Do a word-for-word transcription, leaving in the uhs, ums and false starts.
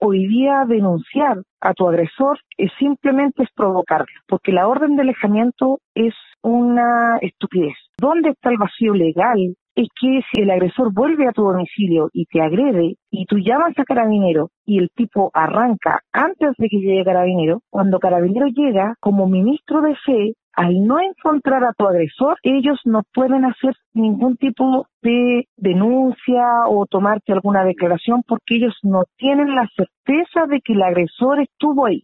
hoy día denunciar a tu agresor es simplemente es provocarlo, porque la orden de alejamiento es una estupidez. ¿Dónde está el vacío legal? Es que si el agresor vuelve a tu domicilio y te agrede y tú llamas a Carabinero y el tipo arranca antes de que llegue Carabinero, cuando Carabinero llega como ministro de fe, al no encontrar a tu agresor, ellos no pueden hacer ningún tipo de denuncia o tomarte alguna declaración porque ellos no tienen la certeza de que el agresor estuvo ahí.